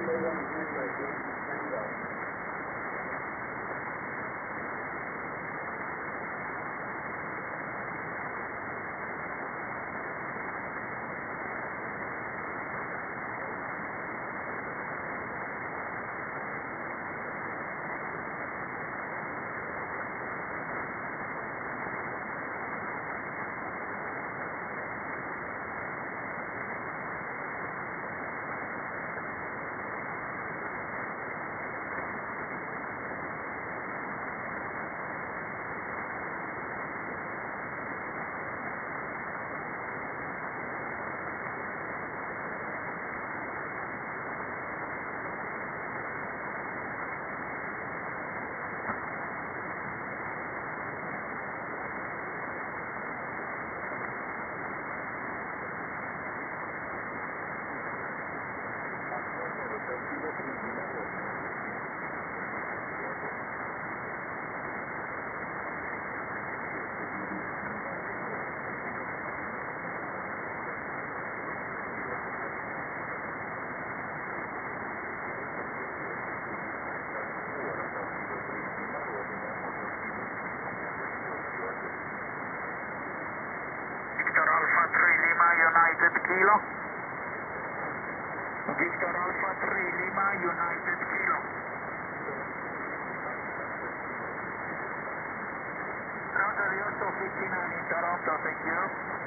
United Kilo. Victor Alpha 3 Lima, United Kilo. Roger, Yoso 59 in Toronto, thank you.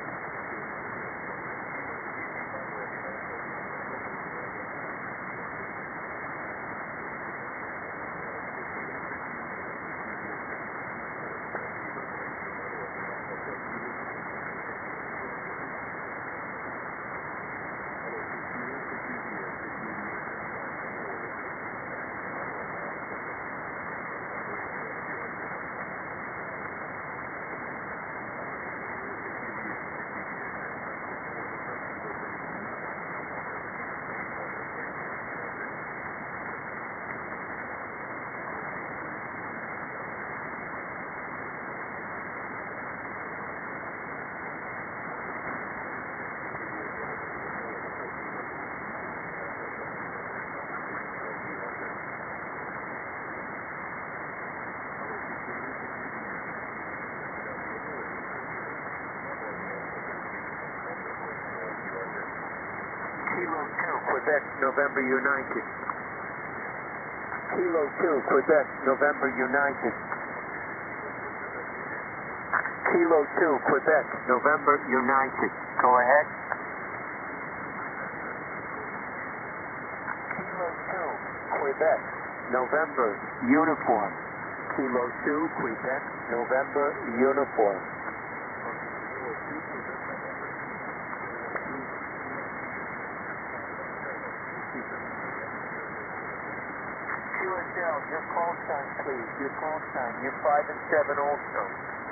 Kilo 2, Quebec, November United. Kilo 2, Quebec, November United. Kilo 2, Quebec, November United. Go ahead. Kilo 2, Quebec, November Uniform. Kilo 2, Quebec, November Uniform. QSL, your call sign, please. Your call sign. You're 5 and 7 also.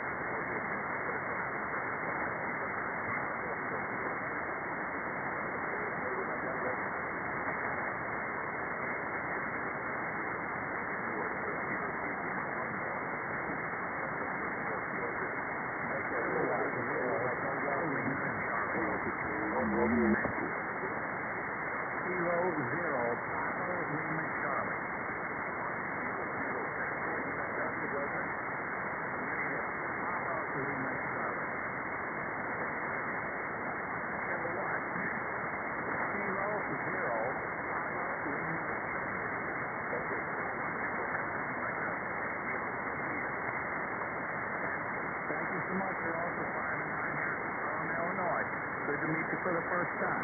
Kilo 0, Papa Lima Charlie. Papa Lima Charlie. Kilo 0, Papa Lima Thank you so much. You're also 5 and 9 here from Illinois. Good to meet you for the first time.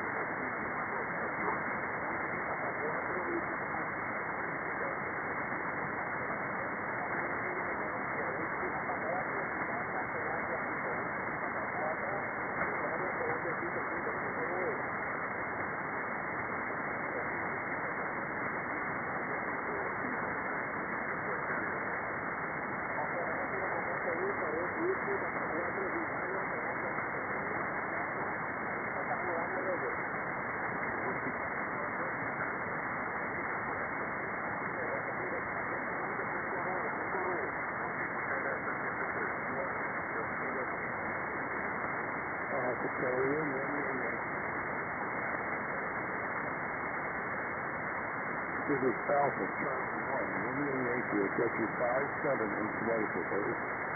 This is Alpha Charlie 1, Romeo Yankee. We'll get you 5-7 in Connecticut, baby.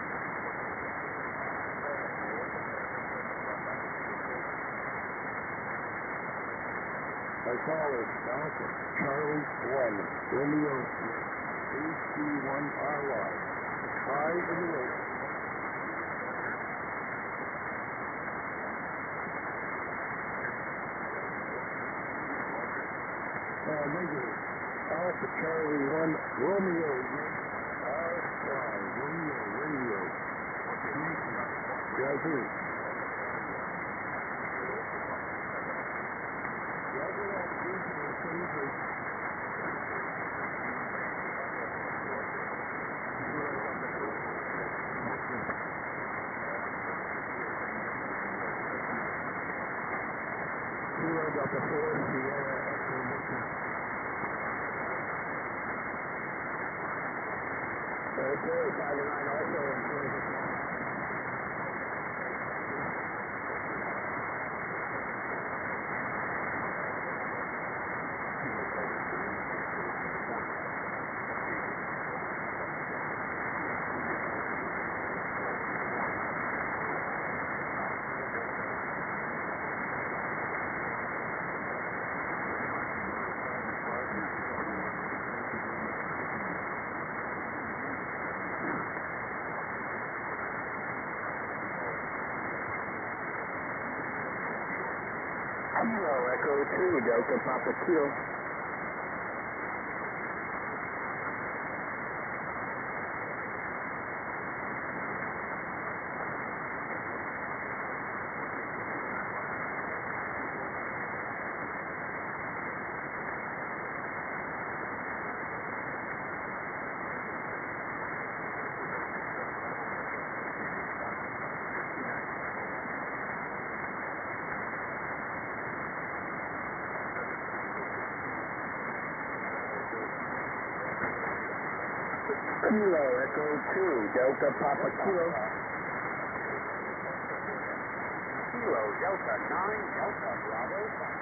My call is Alpha Charlie 1, Romeo AC1RY. High in the air. Negative. Alpha Charlie 1, Romeo, R-Fly, Romeo, Radio, Yazoo. Zero Delta 4, Sierra, Echo, Victor. Okay, 5-9 also in Kilo, Echo 2, Delta Papa Kilo. Kilo, Echo 2, Delta Papa Kilo. Kilo, Delta 9, Delta Bravo 5.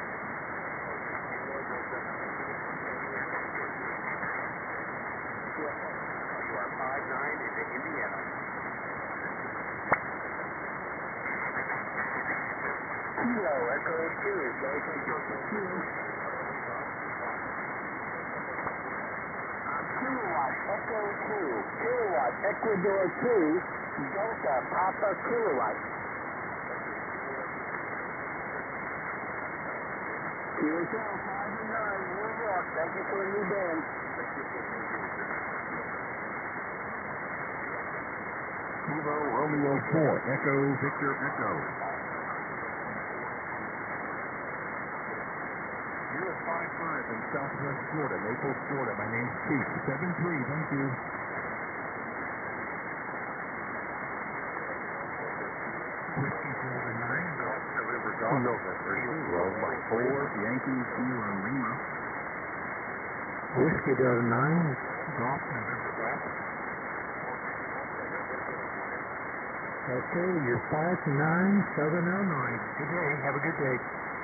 You are 5-9 into Indiana. Kilo, Echo 2, Delta Papa Kilo. Kilowatt, Echo 2, Kilowatt, Ecuador 2, Delta, Papa Kilowatt. QSL 5-9, New York, thank you for a new band. Kilo, Romeo 4, Echo, Victor, Echo. US 55 in Southwest Florida, Naples, Florida. My name's Chief. 7-3, thank you. Whiskey Delta 9, Golf November Golf. November, by 4, Yankees, Kilo, Lima. Whiskey Delta 9, Golf November Golf. Okay, you're 5-9, Southern Illinois. Good day, have a good day.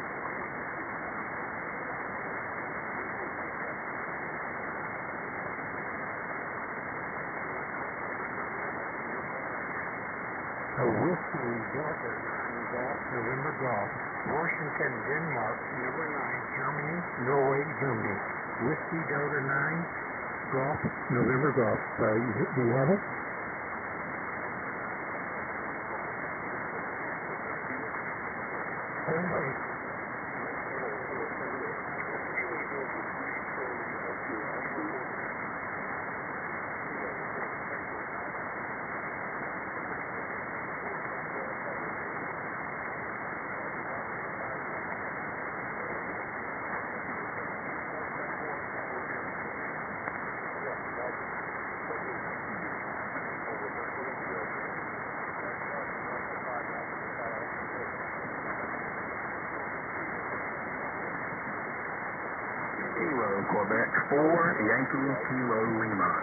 Whiskey Delta 9 Golf, November Golf, Washington, Denmark, number 9, Germany, Norway, Germany. Whiskey Delta 9 Golf, November Golf. Do you have it? Okay. Kilo, Quebec 4, Yankee, Kilo, Lima.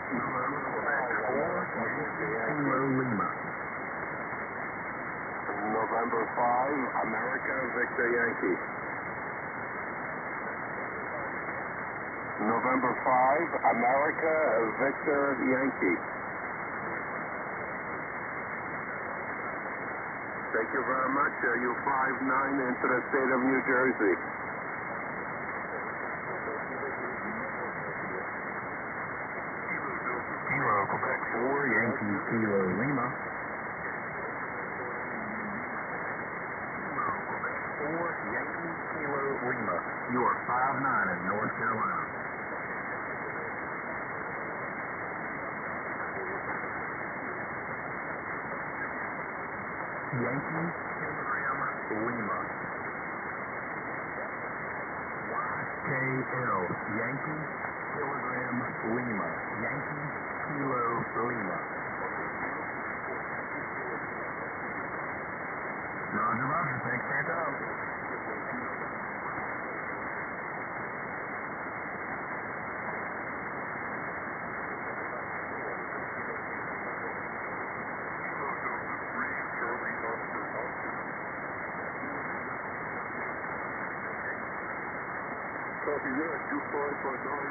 November, Quebec 4, Yankee Kilo Lima. November 5, America, Victor Yankee. November 5, America, Victor Yankee. Thank you very much. You 5-9 into the state of New Jersey. Kilo Quebec 4, Yankee Kilo Lima. Kilo Quebec 4, Yankee Kilo Lima. You are 5-9 in North Carolina. Yankee Kilogram Lima. YKL Yankee Kilogram Lima. Yankee Kilo Lima. Roger, Roger. Thanks for your time. Copy that, you 5-9.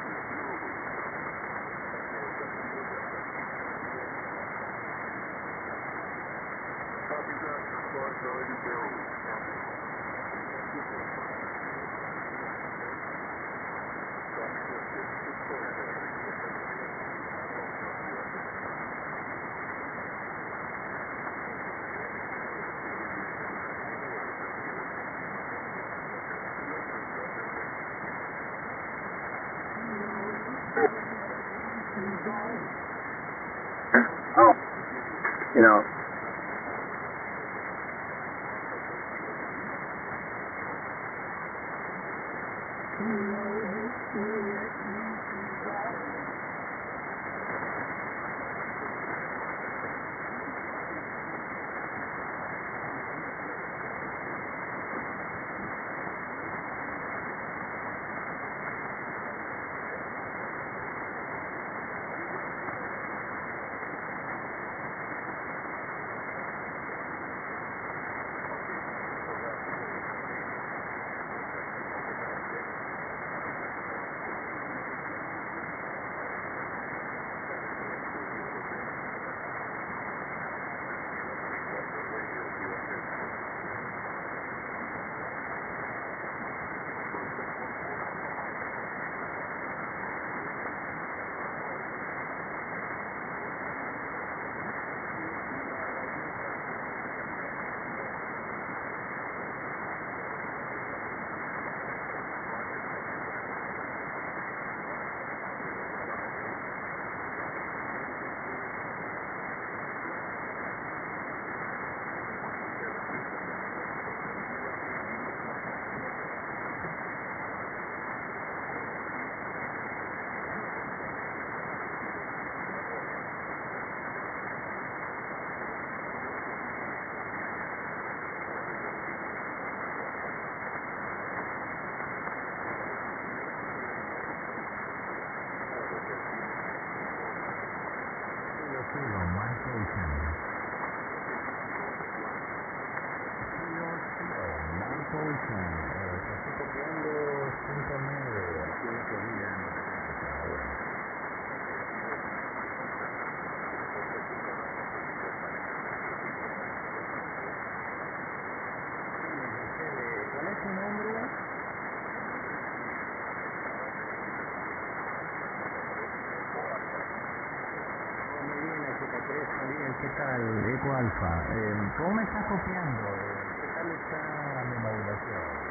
Copy that, you 5-9 in Maryland. You know, Estoy copiando 5-9 aquí en Florida. ¿Cuál es tu nombre? Muy bien, está bien, ¿qué tal? Eco Alfa. ¿Cómo me estás copiando? ¿Qué tal está mi modulación?